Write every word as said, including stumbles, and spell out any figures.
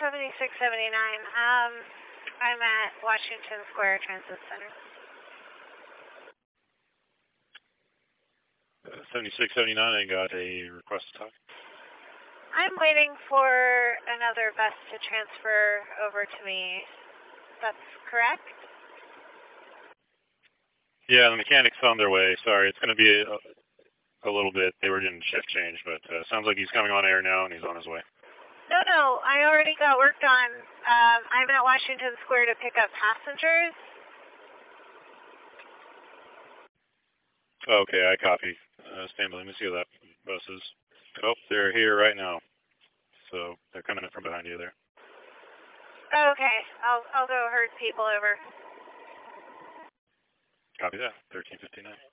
seventy-six seventy-nine. Um, I'm at Washington Square Transit Center. Uh, seventy-six seventy-nine, I got a request to talk. I'm waiting for another bus to transfer over to me. That's correct? Yeah, the mechanics found their way. Sorry, it's going to be a, a little bit. They were in shift change, but uh, sounds like he's coming on air now and he's on his way. No, no, I already got worked on. Um, I'm at Washington Square to pick up passengers. Okay, I copy. Uh, stand by. Let me see who that bus is. Oh, they're here right now. So they're coming in from behind you there. Okay, I'll I'll go herd people over. Copy that. thirteen fifty-nine.